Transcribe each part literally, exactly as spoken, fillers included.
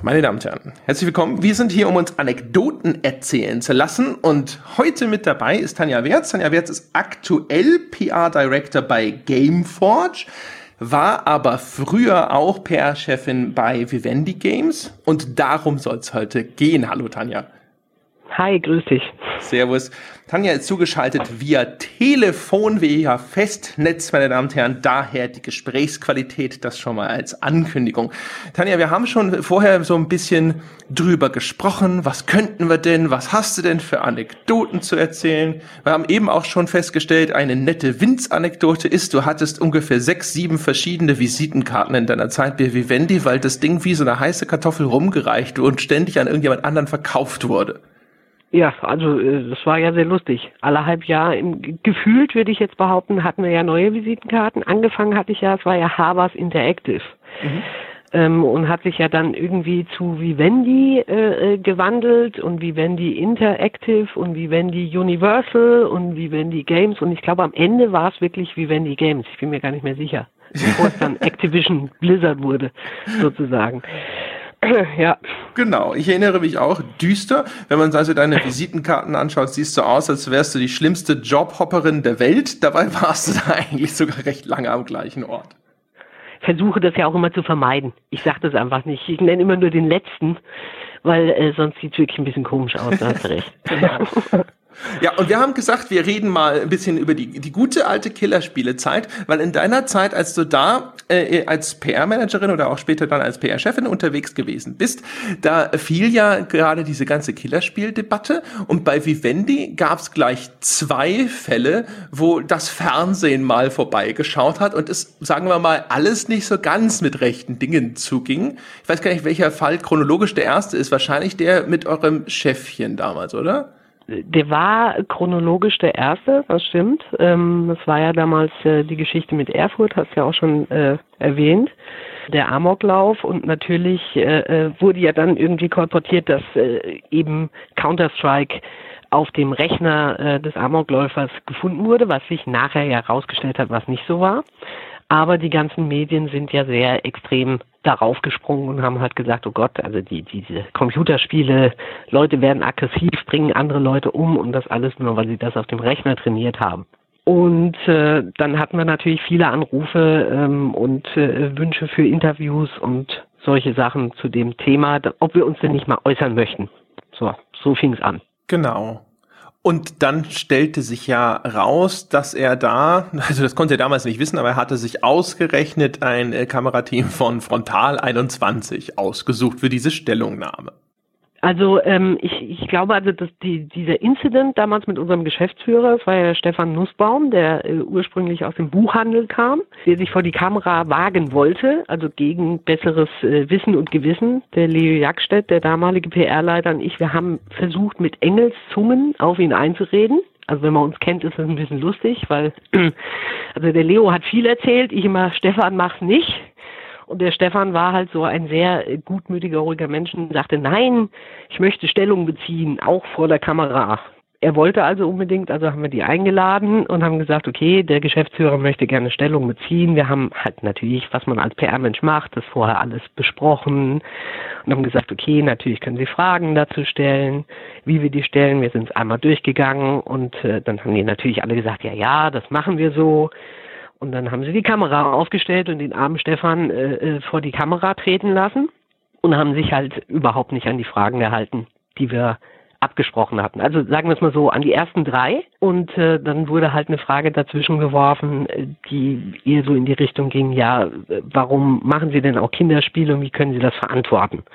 Meine Damen und Herren, herzlich willkommen. Wir sind hier, um uns Anekdoten erzählen zu lassen. Und heute mit dabei ist Tanja Wertz. Tanja Wertz ist aktuell P R-Director bei Gameforge, war aber früher auch P R-Chefin bei Vivendi Games. Und darum soll es heute gehen. Hallo Tanja. Hi, grüß dich. Servus. Tanja ist zugeschaltet via Telefon, via Festnetz, meine Damen und Herren. Daher die Gesprächsqualität, das schon mal als Ankündigung. Tanja, wir haben schon vorher so ein bisschen drüber gesprochen. Was könnten wir denn? Was hast du denn für Anekdoten zu erzählen? Wir haben eben auch schon festgestellt, eine nette Winz-Anekdote ist, du hattest ungefähr sechs, sieben verschiedene Visitenkarten in deiner Zeit bei Vivendi, weil das Ding wie so eine heiße Kartoffel rumgereicht und ständig an irgendjemand anderen verkauft wurde. Ja, also das war ja sehr lustig. Alle halb Jahr, im, gefühlt würde ich jetzt behaupten, hatten wir ja neue Visitenkarten. Angefangen hatte ich ja, es war ja Havas Interactive. Mhm. Ähm, und hat sich ja dann irgendwie zu Vivendi äh, gewandelt und Vivendi Interactive und Vivendi Universal und Vivendi Games. Und ich glaube, am Ende war es wirklich Vivendi Games. Ich bin mir gar nicht mehr sicher, bevor es dann Activision Blizzard wurde, sozusagen. Ja. Genau, ich erinnere mich auch düster. Wenn man also deine Visitenkarten anschaut, siehst du aus, als wärst du die schlimmste Jobhopperin der Welt. Dabei warst du da eigentlich sogar recht lange am gleichen Ort. Ich versuche das ja auch immer zu vermeiden. Ich sage das einfach nicht. Ich nenne immer nur den letzten, weil äh, sonst sieht es wirklich ein bisschen komisch aus. Da hast du recht. Genau. Ja, und wir haben gesagt, wir reden mal ein bisschen über die die gute alte Killerspielezeit, weil in deiner Zeit, als du da äh, als P R-Managerin oder auch später dann als P R-Chefin unterwegs gewesen bist, da fiel ja gerade diese ganze Killerspieldebatte und bei Vivendi gab es gleich zwei Fälle, wo das Fernsehen mal vorbeigeschaut hat und es, sagen wir mal, alles nicht so ganz mit rechten Dingen zuging. Ich weiß gar nicht, welcher Fall chronologisch der erste ist, wahrscheinlich der mit eurem Chefchen damals, oder? Der war chronologisch der erste, das stimmt. Ähm, das war ja damals äh, die Geschichte mit Erfurt, hast du ja auch schon äh, erwähnt. Der Amoklauf und natürlich äh, wurde ja dann irgendwie kolportiert, dass äh, eben Counter-Strike auf dem Rechner äh, des Amokläufers gefunden wurde, was sich nachher ja herausgestellt hat, was nicht so war. Aber die ganzen Medien sind ja sehr extrem darauf gesprungen und haben halt gesagt, oh Gott, also die diese Computerspiele, Leute werden aggressiv, bringen andere Leute um und das alles nur, weil sie das auf dem Rechner trainiert haben. Und äh, dann hatten wir natürlich viele Anrufe ähm, und äh, Wünsche für Interviews und solche Sachen zu dem Thema, ob wir uns denn nicht mal äußern möchten. So, so fing es an. Genau. Und dann stellte sich ja raus, dass er da, also das konnte er damals nicht wissen, aber er hatte sich ausgerechnet ein äh, Kamerateam von Frontal einundzwanzig ausgesucht für diese Stellungnahme. Also ähm, ich, ich glaube, also dass die, dieser Incident damals mit unserem Geschäftsführer, das war ja Stefan Nussbaum, der äh, ursprünglich aus dem Buchhandel kam, der sich vor die Kamera wagen wollte, also gegen besseres äh, Wissen und Gewissen. Der Leo Jackstedt, der damalige P R-Leiter und ich, wir haben versucht, mit Engelszungen auf ihn einzureden. Also wenn man uns kennt, ist das ein bisschen lustig, weil also der Leo hat viel erzählt, ich immer, Stefan, mach's nicht. Und der Stefan war halt so ein sehr gutmütiger, ruhiger Mensch und sagte, nein, ich möchte Stellung beziehen, auch vor der Kamera. Er wollte also unbedingt, also haben wir die eingeladen und haben gesagt, okay, der Geschäftsführer möchte gerne Stellung beziehen. Wir haben halt natürlich, was man als P R-Mensch macht, das vorher alles besprochen und haben gesagt, okay, natürlich können Sie Fragen dazu stellen, wie wir die stellen. Wir sind es einmal durchgegangen und äh, dann haben die natürlich alle gesagt, ja, ja, das machen wir so. Und dann haben sie die Kamera aufgestellt und den armen Stefan äh, vor die Kamera treten lassen und haben sich halt überhaupt nicht an die Fragen gehalten, die wir abgesprochen hatten. Also sagen wir es mal so, an die ersten drei. Und äh, dann wurde halt eine Frage dazwischen geworfen, die eher so in die Richtung ging, ja, warum machen Sie denn auch Kinderspiele und wie können Sie das verantworten?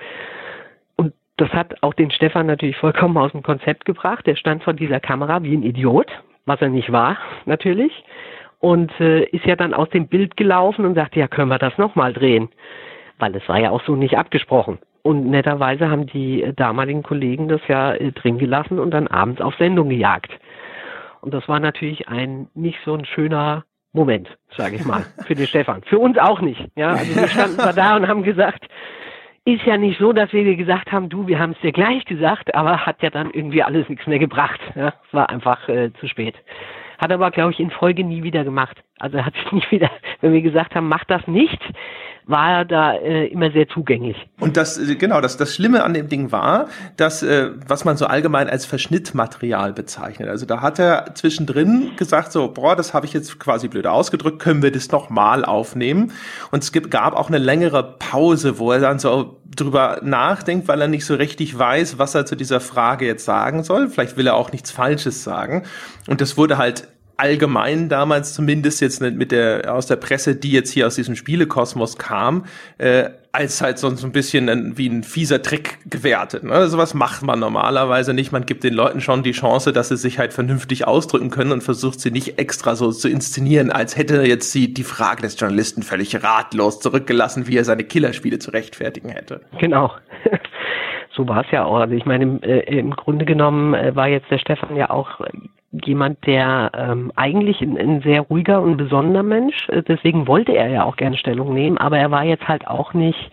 Und das hat auch den Stefan natürlich vollkommen aus dem Konzept gebracht. Der stand vor dieser Kamera wie ein Idiot, was er nicht war, natürlich. Und äh, ist ja dann aus dem Bild gelaufen und sagte, ja, können wir das nochmal drehen? Weil es war ja auch so nicht abgesprochen. Und netterweise haben die äh, damaligen Kollegen das ja äh, drin gelassen und dann abends auf Sendung gejagt. Und das war natürlich ein nicht so ein schöner Moment, sage ich mal, für den Stefan. Für uns auch nicht. Ja, also wir standen zwar da und haben gesagt, ist ja nicht so, dass wir dir gesagt haben, du, wir haben es dir gleich gesagt, aber hat ja dann irgendwie alles nichts mehr gebracht. Ja, es war einfach äh, zu spät. Hat aber, glaube ich, in Folge nie wieder gemacht. Also er hat sich nicht wieder, wenn wir gesagt haben, mach das nicht, war er da äh, immer sehr zugänglich. Und das, genau, das, das Schlimme an dem Ding war, dass, äh, was man so allgemein als Verschnittmaterial bezeichnet. Also da hat er zwischendrin gesagt so, boah, das habe ich jetzt quasi blöd ausgedrückt, können wir das nochmal aufnehmen? Und es gibt, gab auch eine längere Pause, wo er dann so drüber nachdenkt, weil er nicht so richtig weiß, was er zu dieser Frage jetzt sagen soll. Vielleicht will er auch nichts Falsches sagen. Und das wurde halt allgemein damals zumindest jetzt mit der aus der Presse, die jetzt hier aus diesem Spielekosmos kam, äh, als halt so, so ein bisschen ein, wie ein fieser Trick gewertet. Ne? Sowas macht man normalerweise nicht. Man gibt den Leuten schon die Chance, dass sie sich halt vernünftig ausdrücken können und versucht sie nicht extra so zu inszenieren, als hätte jetzt sie die Frage des Journalisten völlig ratlos zurückgelassen, wie er seine Killerspiele zu rechtfertigen hätte. Genau. So war es ja auch. Also ich meine, im, äh, im Grunde genommen äh, war jetzt der Stefan ja auch jemand, der ähm, eigentlich ein, ein sehr ruhiger und besonderer Mensch, äh, deswegen wollte er ja auch gerne Stellung nehmen, aber er war jetzt halt auch nicht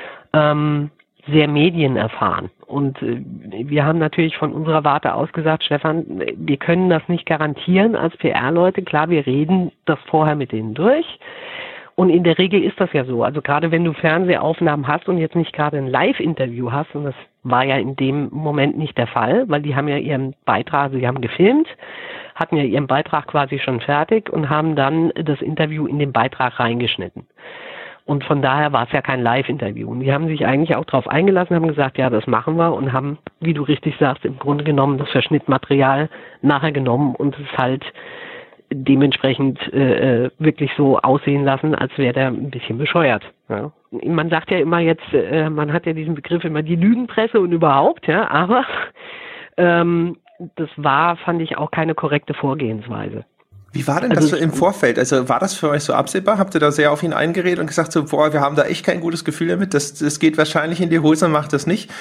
ähm, sehr medienerfahren. Und äh, wir haben natürlich von unserer Warte aus gesagt, Stefan, wir können das nicht garantieren als P R-Leute. Klar, wir reden das vorher mit denen durch. Und in der Regel ist das ja so. Also gerade wenn du Fernsehaufnahmen hast und jetzt nicht gerade ein Live-Interview hast, und das war ja in dem Moment nicht der Fall, weil die haben ja ihren Beitrag, also sie haben gefilmt, hatten ja ihren Beitrag quasi schon fertig und haben dann das Interview in den Beitrag reingeschnitten. Und von daher war es ja kein Live-Interview. Und die haben sich eigentlich auch darauf eingelassen, haben gesagt, ja, das machen wir und haben, wie du richtig sagst, im Grunde genommen das Verschnittmaterial nachher genommen und es halt dementsprechend äh, wirklich so aussehen lassen, als wäre der ein bisschen bescheuert. Ja. Man sagt ja immer jetzt, äh, man hat ja diesen Begriff immer die Lügenpresse und überhaupt, ja, aber ähm, das war, fand ich, auch keine korrekte Vorgehensweise. Wie war denn das also, so im Vorfeld? Also war das für euch so absehbar? Habt ihr da sehr auf ihn eingeredet und gesagt so, boah, wir haben da echt kein gutes Gefühl damit, das, das geht wahrscheinlich in die Hose, macht das nicht?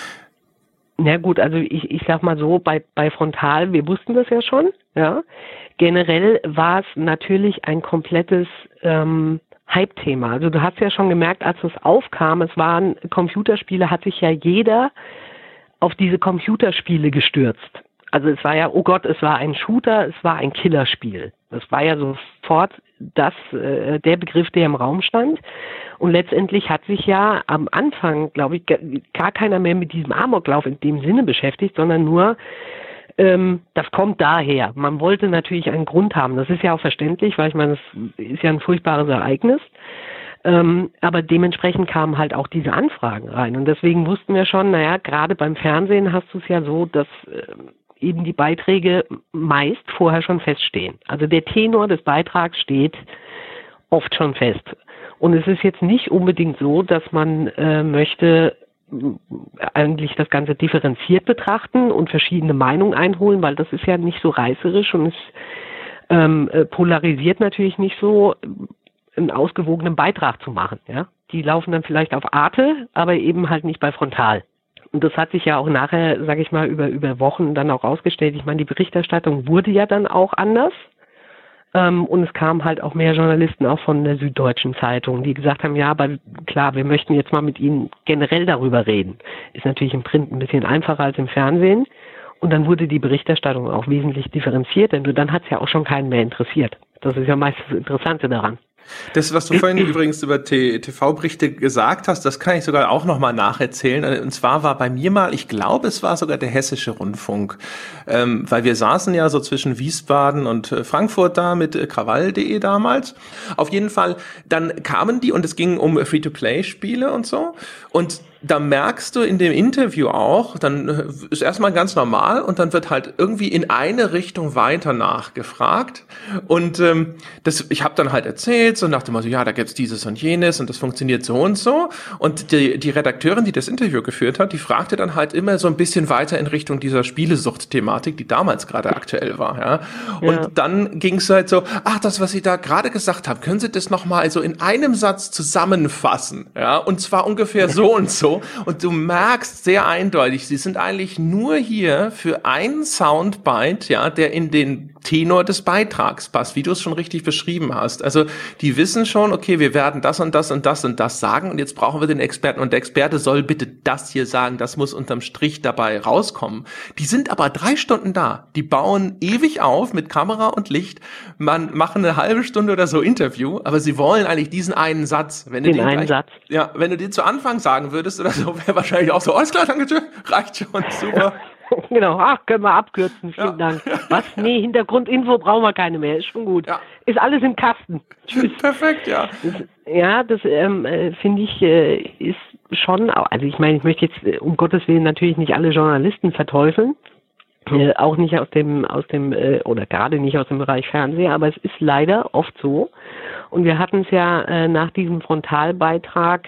Na gut, also ich, ich sag mal so, bei, bei Frontal, wir wussten das ja schon, ja. Generell war es natürlich ein komplettes ähm, Hype-Thema. Also du hast ja schon gemerkt, als es aufkam, es waren Computerspiele, hat sich ja jeder auf diese Computerspiele gestürzt. Also es war ja, oh Gott, es war ein Shooter, es war ein Killerspiel. Das war ja sofort das, äh, der Begriff, der im Raum stand. Und letztendlich hat sich ja am Anfang, glaube ich, gar keiner mehr mit diesem Amoklauf in dem Sinne beschäftigt, sondern nur, ähm, das kommt daher. Man wollte natürlich einen Grund haben. Das ist ja auch verständlich, weil ich meine, das ist ja ein furchtbares Ereignis. Ähm, aber dementsprechend kamen halt auch diese Anfragen rein. Und deswegen wussten wir schon, naja, gerade beim Fernsehen hast du es ja so, dass äh, eben die Beiträge meist vorher schon feststehen. Also der Tenor des Beitrags steht oft schon fest. Und es ist jetzt nicht unbedingt so, dass man äh, möchte eigentlich das Ganze differenziert betrachten und verschiedene Meinungen einholen, weil das ist ja nicht so reißerisch und es ähm, polarisiert natürlich nicht so, einen ausgewogenen Beitrag zu machen. Ja, die laufen dann vielleicht auf Arte, aber eben halt nicht bei Frontal. Und das hat sich ja auch nachher, sage ich mal, über über Wochen dann auch rausgestellt. Ich meine, die Berichterstattung wurde ja dann auch anders. Ähm, und es kamen halt auch mehr Journalisten auch von der Süddeutschen Zeitung, die gesagt haben, ja, aber klar, wir möchten jetzt mal mit Ihnen generell darüber reden. Ist natürlich im Print ein bisschen einfacher als im Fernsehen. Und dann wurde die Berichterstattung auch wesentlich differenziert, denn dann hat es ja auch schon keinen mehr interessiert. Das ist ja meistens das Interessante daran. Das, was du vorhin übrigens über T V-Berichte gesagt hast, das kann ich sogar auch nochmal nacherzählen. Und zwar war bei mir mal, ich glaube, es war sogar der Hessische Rundfunk, ähm, weil wir saßen ja so zwischen Wiesbaden und äh, Frankfurt da mit äh, krawall punkt de damals. Auf jeden Fall, dann kamen die und es ging um Free-to-Play-Spiele und so. Und da merkst du in dem Interview auch, dann ist erstmal ganz normal und dann wird halt irgendwie in eine Richtung weiter nachgefragt und ähm, das, ich habe dann halt erzählt, so nach dem Motto, ja, da gibt's dieses und jenes und das funktioniert so und so und die, die Redakteurin, die das Interview geführt hat, die fragte dann halt immer so ein bisschen weiter in Richtung dieser Spielesucht-Thematik, die damals gerade aktuell war, ja, und ja. Dann ging's halt so, ach, das, was Sie da gerade gesagt haben, können Sie das nochmal so in einem Satz zusammenfassen, ja, und zwar ungefähr so und so. Und du merkst sehr eindeutig, sie sind eigentlich nur hier für einen Soundbite, ja, der in den Tenor des Beitrags passt, wie du es schon richtig beschrieben hast. Also die wissen schon, okay, wir werden das und das und das und das sagen und jetzt brauchen wir den Experten und der Experte soll bitte das hier sagen, das muss unterm Strich dabei rauskommen. Die sind aber drei Stunden da, die bauen ewig auf mit Kamera und Licht, man machen eine halbe Stunde oder so Interview, aber sie wollen eigentlich diesen einen Satz. Wenn du den, den einen gleich, Satz. Ja, wenn du den zu Anfang sagen würdest oder so, wäre wahrscheinlich auch so, alles klar, danke, tschö, reicht schon, super. Genau, ach, können wir abkürzen, vielen Ja. Dank. Was? Nee, Hintergrundinfo brauchen wir keine mehr, ist schon gut. Ja. Ist alles im Kasten. Tschüss. Perfekt, ja. Das, ja, das ähm, äh, finde ich, äh, ist schon, also ich meine, ich möchte jetzt äh, um Gottes Willen natürlich nicht alle Journalisten verteufeln, äh, auch nicht aus dem, aus dem, äh, oder gerade nicht aus dem Bereich Fernsehen, aber es ist leider oft so. Und wir hatten es ja äh, nach diesem Frontalbeitrag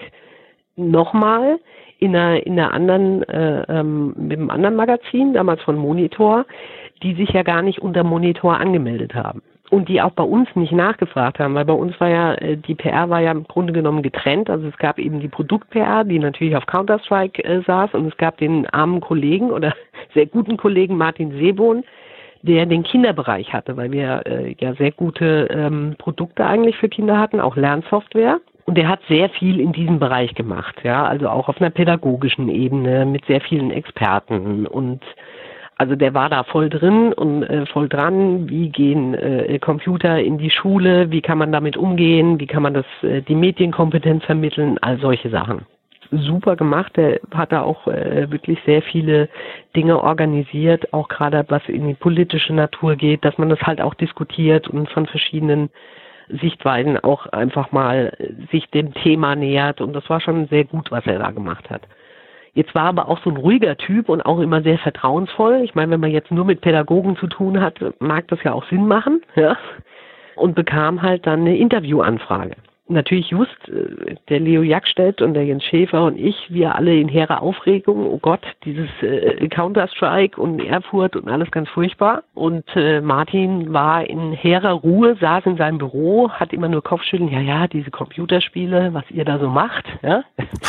nochmal, in einer, in einer anderen, äh, ähm, mit einem anderen Magazin, damals von Monitor, die sich ja gar nicht unter Monitor angemeldet haben. Und die auch bei uns nicht nachgefragt haben, weil bei uns war ja, äh, die P R war ja im Grunde genommen getrennt. Also es gab eben die Produkt-P R, die natürlich auf Counter-Strike äh, saß, und es gab den armen Kollegen oder sehr guten Kollegen Martin Seebohn, der den Kinderbereich hatte, weil wir äh, ja sehr gute ähm, Produkte eigentlich für Kinder hatten, auch Lernsoftware. Und der hat sehr viel in diesem Bereich gemacht, ja, also auch auf einer pädagogischen Ebene mit sehr vielen Experten, und also der war da voll drin und äh, voll dran. Wie gehen äh, Computer in die Schule? Wie kann man damit umgehen? Wie kann man das äh, die Medienkompetenz vermitteln? All solche Sachen. Super gemacht. Der hat da auch äh, wirklich sehr viele Dinge organisiert, auch gerade was in die politische Natur geht, dass man das halt auch diskutiert und von verschiedenen Sichtweisen auch einfach mal sich dem Thema nähert, und das war schon sehr gut, was er da gemacht hat. Jetzt war aber auch so ein ruhiger Typ und auch immer sehr vertrauensvoll. Ich meine, wenn man jetzt nur mit Pädagogen zu tun hat, mag das ja auch Sinn machen, ja, und bekam halt dann eine Interviewanfrage. Natürlich just der Leo Jackstedt und der Jens Schäfer und ich, wir alle in hehrer Aufregung, oh Gott, dieses äh, Counter-Strike und Erfurt und alles ganz furchtbar. Und äh, Martin war in hehrer Ruhe, saß in seinem Büro, hat immer nur Kopfschütteln, ja, ja, diese Computerspiele, was ihr da so macht, ja.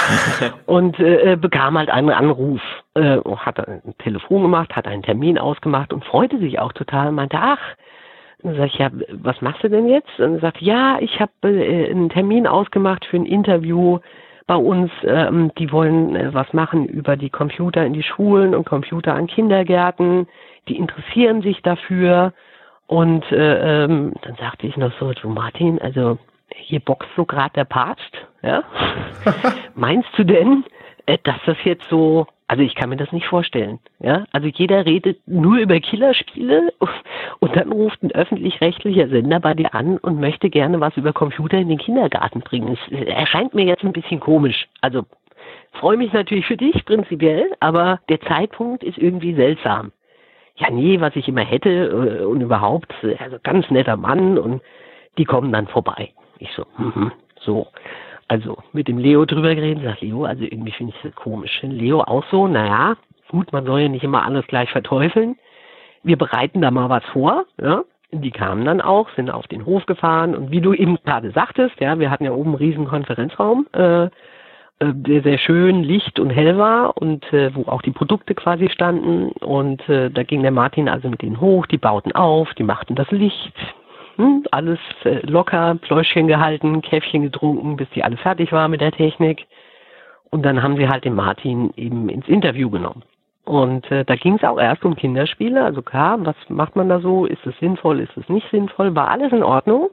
Und äh, bekam halt einen Anruf, äh, hat ein Telefon gemacht, hat einen Termin ausgemacht und freute sich auch total, meinte, ach, dann sag ich, ja, was machst du denn jetzt? Und er sagt, ja, ich habe äh, einen Termin ausgemacht für ein Interview bei uns. Ähm, die wollen äh, was machen über die Computer in die Schulen und Computer an Kindergärten. Die interessieren sich dafür. Und äh, ähm, dann sagte ich noch so, du Martin, also hier boxt so gerade der Papst. Ja? Meinst du denn, äh, dass das jetzt so... Also ich kann mir das nicht vorstellen. Ja, also jeder redet nur über Killerspiele und dann ruft ein öffentlich-rechtlicher Sender bei dir an und möchte gerne was über Computer in den Kindergarten bringen. Es erscheint mir jetzt ein bisschen komisch. Also freue mich natürlich für dich prinzipiell, aber der Zeitpunkt ist irgendwie seltsam. Ja, nee, was ich immer hätte und überhaupt, also ganz netter Mann, und die kommen dann vorbei. Ich so, mhm, so. Also mit dem Leo drüber geredet, sagt Leo, also irgendwie finde ich das komisch. Leo auch so, naja, gut, man soll ja nicht immer alles gleich verteufeln. Wir bereiten da mal was vor, ja. Die kamen dann auch, sind auf den Hof gefahren, und wie du eben gerade sagtest, ja, wir hatten ja oben einen riesen Konferenzraum, äh, der sehr schön licht und hell war, und äh, wo auch die Produkte quasi standen, und äh, da ging der Martin also mit denen hoch, die bauten auf, die machten das Licht. Hm, alles äh, locker, Pläuschchen gehalten, Käffchen getrunken, bis die alle fertig war mit der Technik. Und dann haben sie halt den Martin eben ins Interview genommen. Und äh, da ging es auch erst um Kinderspiele, also klar, was macht man da so, ist es sinnvoll, ist es nicht sinnvoll, war alles in Ordnung.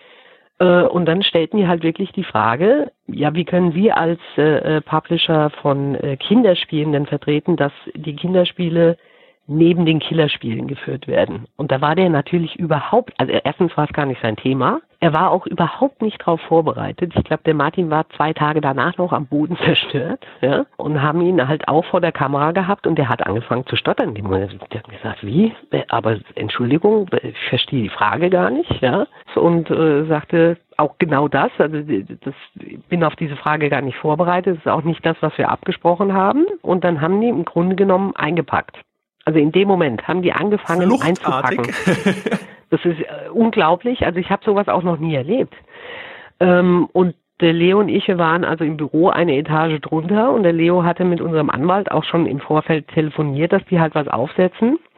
Äh, und dann stellten die halt wirklich die Frage, ja, wie können Sie als äh, Publisher von äh, Kinderspielen denn vertreten, dass die Kinderspiele neben den Killerspielen geführt werden. Und da war der natürlich überhaupt, also erstens war es gar nicht sein Thema, er war auch überhaupt nicht darauf vorbereitet. Ich glaube, der Martin war zwei Tage danach noch am Boden zerstört, ja, und haben ihn halt auch vor der Kamera gehabt, und der hat angefangen zu stottern. Der hat gesagt, wie? Aber Entschuldigung, ich verstehe die Frage gar nicht, ja, und äh, sagte auch genau das, also das, ich bin auf diese Frage gar nicht vorbereitet, das ist auch nicht das, was wir abgesprochen haben, und dann haben die im Grunde genommen eingepackt. Also in dem Moment haben die angefangen Fluchtartig. einzupacken. Das ist äh, unglaublich. Also ich habe sowas auch noch nie erlebt. Ähm, und der Leo und ich, wir waren also im Büro eine Etage drunter, und der Leo hatte mit unserem Anwalt auch schon im Vorfeld telefoniert, dass die halt was aufsetzen.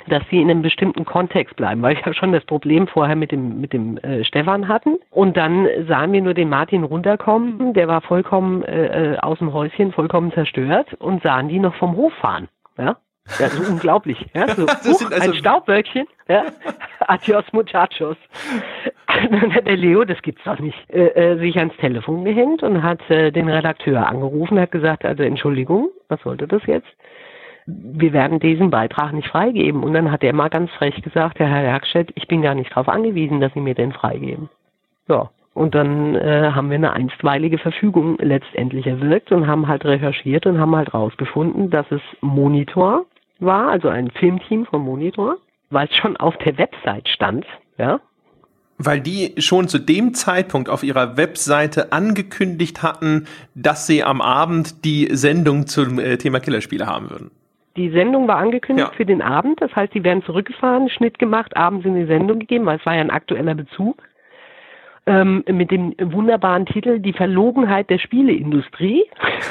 dass sie in einem bestimmten Kontext bleiben, weil wir ja schon das Problem vorher mit dem mit dem äh, Stefan hatten. Und dann sahen wir nur den Martin runterkommen, der war vollkommen äh, aus dem Häuschen, vollkommen zerstört, und sahen die noch vom Hof fahren. Ja, ja, so unglaublich. Ja, so, uh, also ein Staubwölkchen. Ja. Adios, muchachos. Dann hat der Leo, das gibt's doch nicht, äh, äh, sich ans Telefon gehängt und hat äh, den Redakteur angerufen, hat gesagt, also Entschuldigung, was sollte das jetzt? Wir werden diesen Beitrag nicht freigeben. Und dann hat er mal ganz frech gesagt, ja, Herr Jagstedt, ich bin gar nicht darauf angewiesen, dass Sie mir den freigeben. Ja. Und dann äh, haben wir eine einstweilige Verfügung letztendlich erwirkt und haben halt recherchiert und haben halt rausgefunden, dass es Monitor war, also ein Filmteam von Monitor, weil es schon auf der Website stand, ja. Weil die schon zu dem Zeitpunkt auf ihrer Webseite angekündigt hatten, dass sie am Abend die Sendung zum äh, Thema Killerspiele haben würden. Die Sendung war angekündigt Ja. für den Abend, das heißt, die werden zurückgefahren, Schnitt gemacht, abends in die Sendung gegeben, weil es war ja ein aktueller Bezug. Ähm, mit dem wunderbaren Titel Die Verlogenheit der Spieleindustrie.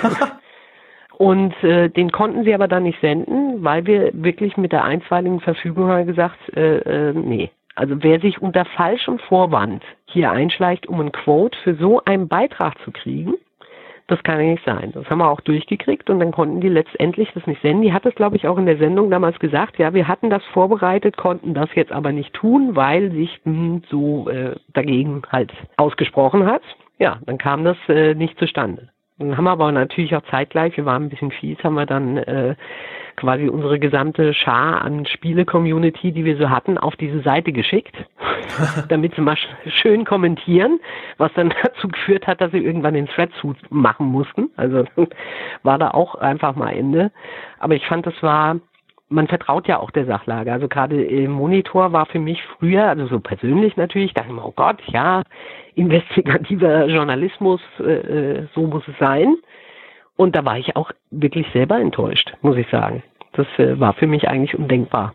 Und äh, den konnten sie aber dann nicht senden, weil wir wirklich mit der einstweiligen Verfügung haben gesagt, äh, äh, nee. Also wer sich unter falschem Vorwand hier einschleicht, um ein Quote für so einen Beitrag zu kriegen, das kann ja nicht sein. Das haben wir auch durchgekriegt und dann konnten die letztendlich das nicht senden. Die hat es, glaube ich, auch in der Sendung damals gesagt, ja, wir hatten das vorbereitet, konnten das jetzt aber nicht tun, weil sich hm, so äh, dagegen halt ausgesprochen hat. Ja, dann kam das äh, nicht zustande. Dann haben wir aber natürlich auch zeitgleich, wir waren ein bisschen fies, haben wir dann äh, quasi unsere gesamte Schar an Spiele-Community, die wir so hatten, auf diese Seite geschickt, damit sie mal sch- schön kommentieren, was dann dazu geführt hat, dass sie irgendwann den Thread machen mussten. Also war da auch einfach mal Ende. Aber ich fand, das war, man vertraut ja auch der Sachlage. Also gerade im Monitor war für mich früher, also so persönlich natürlich, dachte ich mir, oh Gott, ja, investigativer Journalismus, äh, so muss es sein. Und da war ich auch wirklich selber enttäuscht, muss ich sagen. Das äh, war für mich eigentlich undenkbar.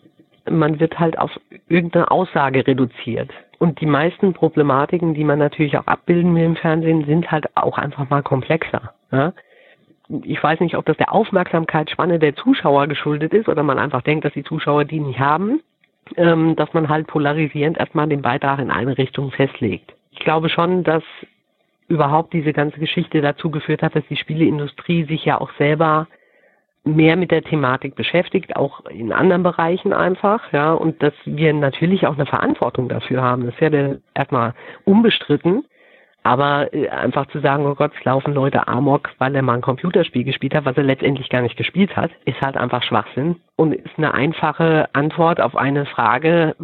Man wird halt auf irgendeine Aussage reduziert. Und die meisten Problematiken, die man natürlich auch abbilden will im Fernsehen, sind halt auch einfach mal komplexer. Ja? Ich weiß nicht, ob das der Aufmerksamkeitsspanne der Zuschauer geschuldet ist oder man einfach denkt, dass die Zuschauer die nicht haben, ähm, dass man halt polarisierend erstmal den Beitrag in eine Richtung festlegt. Ich glaube schon, dass überhaupt diese ganze Geschichte dazu geführt hat, dass die Spieleindustrie sich ja auch selber mehr mit der Thematik beschäftigt, auch in anderen Bereichen einfach, ja, und dass wir natürlich auch eine Verantwortung dafür haben. Das ist ja der, erstmal unbestritten, aber äh, einfach zu sagen, oh Gott, es laufen Leute amok, weil er mal ein Computerspiel gespielt hat, was er letztendlich gar nicht gespielt hat, ist halt einfach Schwachsinn und ist eine einfache Antwort auf eine Frage,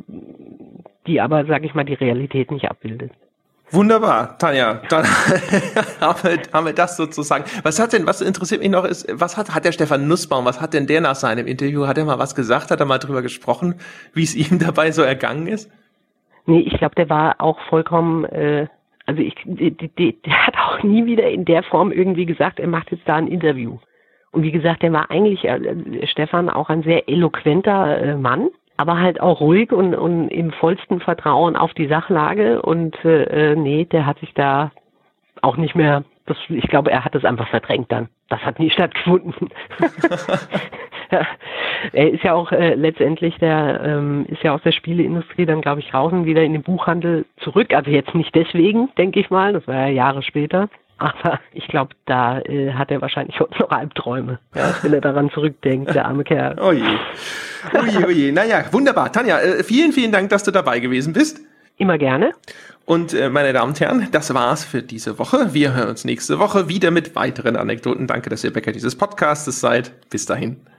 die aber, sag ich mal, die Realität nicht abbildet. Wunderbar, Tanja, dann haben, wir, haben wir das sozusagen. Was hat denn, was interessiert mich noch ist, was hat, hat der Stefan Nussbaum, was hat denn der nach seinem Interview, hat er mal was gesagt, hat er mal drüber gesprochen, wie es ihm dabei so ergangen ist? Nee, ich glaube, der war auch vollkommen, äh, also ich, die, die, der hat auch nie wieder in der Form irgendwie gesagt, er macht jetzt da ein Interview. Und wie gesagt, der war eigentlich, äh, Stefan, auch ein sehr eloquenter äh, Mann. Aber halt auch ruhig und, und im vollsten Vertrauen auf die Sachlage und äh, nee, der hat sich da auch nicht mehr, das, ich glaube, er hat es einfach verdrängt dann. Das hat nie stattgefunden. Ja, er ist ja auch äh, letztendlich der, ähm, ist ja aus der Spieleindustrie dann, glaube ich, raus und wieder in den Buchhandel zurück. Also jetzt nicht deswegen, denke ich mal, das war ja Jahre später. Aber ich glaube, da äh, hat er wahrscheinlich heute noch Albträume, ja, wenn er daran zurückdenkt, der arme Kerl. Oh je. Oh je, oh je. Naja, wunderbar. Tanja, äh, vielen, vielen Dank, dass du dabei gewesen bist. Immer gerne. Und äh, meine Damen und Herren, das war's für diese Woche. Wir hören uns nächste Woche wieder mit weiteren Anekdoten. Danke, dass ihr Bäcker dieses Podcastes seid. Bis dahin.